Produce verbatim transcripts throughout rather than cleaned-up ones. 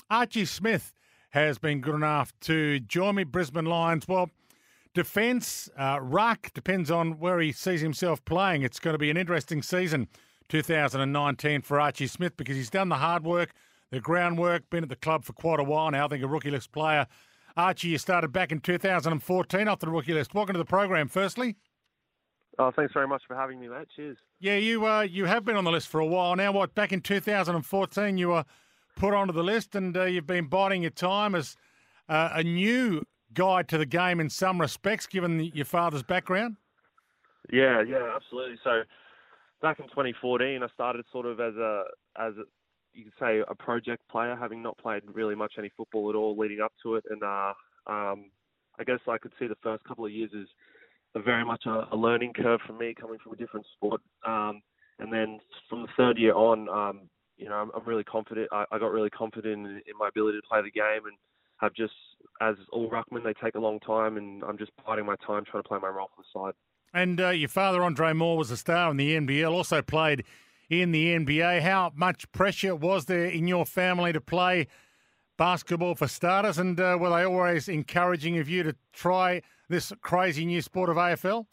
Archie Smith has been good enough to join me, Brisbane Lions. Well, defence, uh, ruck, depends on where he sees himself playing. It's going to be an interesting season, two thousand nineteen, for Archie Smith, because he's done the hard work, the groundwork, been at the club for quite a while now. I think a rookie list player. Archie, you started back in two thousand fourteen off the rookie list. Welcome to the program, firstly. Oh, thanks very much for having me, mate. Cheers. Yeah, you uh, you have been on the list for a while now. What, back in two thousand fourteen, you were put onto the list, and uh, you've been biding your time as uh, a new guide to the game in some respects, given the, your father's background. Yeah, yeah, absolutely. So back in twenty fourteen, I started sort of as a as a, you could say a project player, having not played really much any football at all leading up to it, and uh, um, I guess I could see the first couple of years as a very much a, a learning curve for me, coming from a different sport. Um, and then from the third year on, um, you know, I'm, I'm really confident. I, I got really confident in, in my ability to play the game, and have just, as all ruckmen, they take a long time, and I'm just biding my time trying to play my role for the side. And uh, your father, Andre Moore, was a star in the N B L, also played in the N B A. How much pressure was there in your family to play basketball for starters, and uh, were they always encouraging of you to try this crazy new sport of A F L?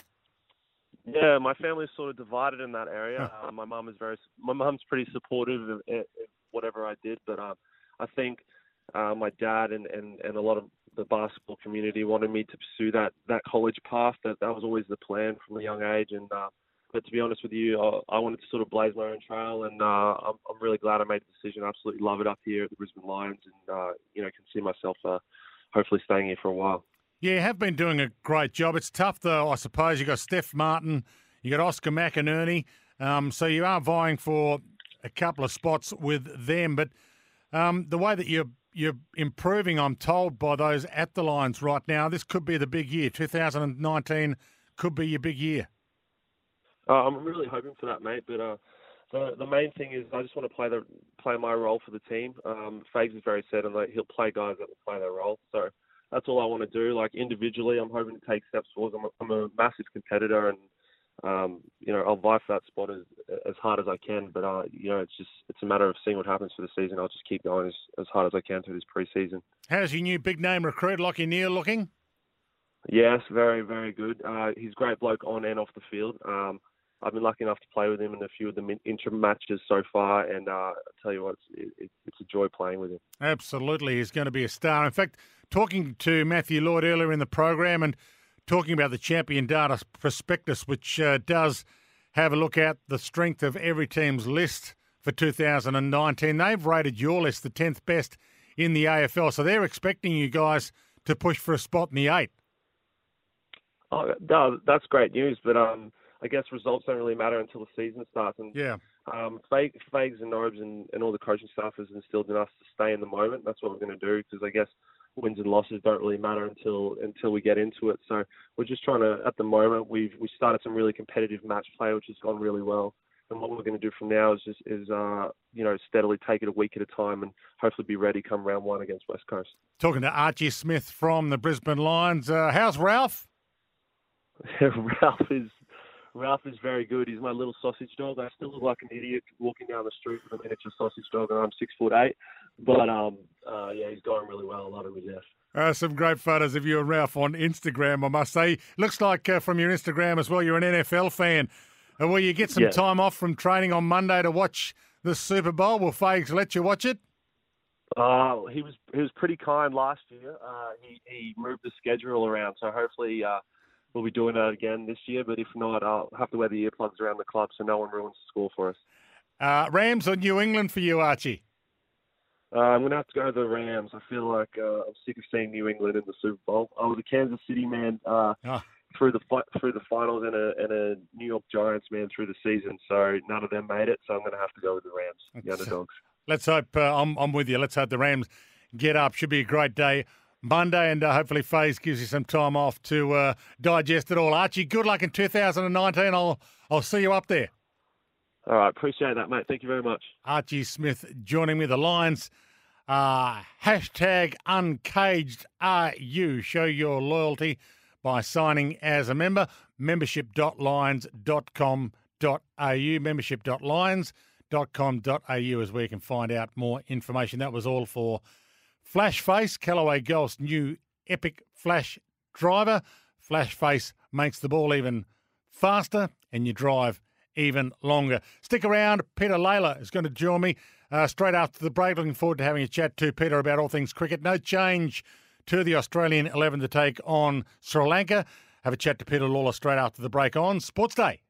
Yeah, my family's sort of divided in that area. uh, my mum is very, my mum's pretty supportive of, of whatever I did, but uh, I think uh, my dad and, and, and a lot of the basketball community wanted me to pursue that, that college path. That that was always the plan from a young age, and uh, but to be honest with you, I, I wanted to sort of blaze my own trail, and uh, I'm, I'm really glad I made the decision. I absolutely love it up here at the Brisbane Lions, and uh, you know, can see myself uh, hopefully staying here for a while. Yeah, you have been doing a great job. It's tough, though, I suppose. You've got Steph Martin, you got Oscar McInerney, um, so you are vying for a couple of spots with them. But um, the way that you're, you're improving, I'm told, by those at the Lions right now, this could be the big year. two thousand nineteen could be your big year. Uh, I'm really hoping for that, mate. But uh, the the main thing is I just want to play the play my role for the team. Um, Fags is very set on that he'll play guys that will play their role. So that's all I want to do. Like individually, I'm hoping to take steps forward. I'm a, I'm a massive competitor, and um, you know, I'll vie for that spot as as hard as I can. But uh, you know, it's just it's a matter of seeing what happens for the season. I'll just keep going as, as hard as I can through this pre-season. How's your new big name recruit, Lachie Neale, looking? Yes, very very good. Uh, he's a great bloke on and off the field. Um, I've been lucky enough to play with him in a few of the interim matches so far, and uh, I tell you what, it's, it, it's a joy playing with him. Absolutely, he's going to be a star. In fact, talking to Matthew Lloyd earlier in the program and talking about the Champion Data Prospectus, which uh, does have a look at the strength of every team's list for two thousand nineteen. They've rated your list the tenth best in the A F L, so they're expecting you guys to push for a spot in the eight. Oh, no, that's great news, but um, I guess results don't really matter until the season starts. And yeah, um, Fags and Nobes and, and all the coaching staff has instilled in us to stay in the moment. That's what we're going to do, because I guess wins and losses don't really matter until until we get into it. So we're just trying to, at the moment, we've we started some really competitive match play, which has gone really well. And what we're going to do from now is just is uh, you know steadily take it a week at a time, and hopefully be ready come round one against West Coast. Talking to Archie Smith from the Brisbane Lions. Uh, how's Ralph? Ralph is Ralph is very good. He's my little sausage dog. I still look like an idiot walking down the street with a miniature sausage dog, and I'm six foot eight. But um, uh, yeah, he's going really well. I love him to death. Uh, some great photos of you and Ralph on Instagram, I must say. Looks like uh, from your Instagram as well, you're an N F L fan. Uh, will you get some yeah. time off from training on Monday to watch the Super Bowl? Will Fags let you watch it? Uh, he was he was pretty kind last year. Uh, he he moved the schedule around, so hopefully. Uh, We'll be doing that again this year, but if not, I'll have to wear the earplugs around the club so no one ruins the score for us. Uh, Rams or New England for you, Archie? Uh, I'm going to have to go to the Rams. I feel like uh, I'm sick of seeing New England in the Super Bowl. I was a Kansas City man uh, oh. through the fi- through the finals and a, and a New York Giants man through the season, so none of them made it, so I'm going to have to go with the Rams, the underdogs. Let's hope, uh, I'm, I'm with you, let's hope the Rams get up. Should be a great day Monday, and uh, hopefully Faze gives you some time off to uh, digest it all. Archie, good luck in two thousand nineteen. I'll I'll see you up there. All right, appreciate that, mate. Thank you very much. Archie Smith joining me. The Lions, uh, hashtag uncaged are you. Show your loyalty by signing as a member. membership dot lions dot com dot a u. membership dot lions dot com dot a u is where you can find out more information. That was all for Flash Face, Callaway Golf's new epic flash driver. Flash Face makes the ball even faster and you drive even longer. Stick around. Peter Lalor is going to join me uh, straight after the break. Looking forward to having a chat to Peter about all things cricket. No change to the Australian eleven to take on Sri Lanka. Have a chat to Peter Lalor straight after the break on Sports Day.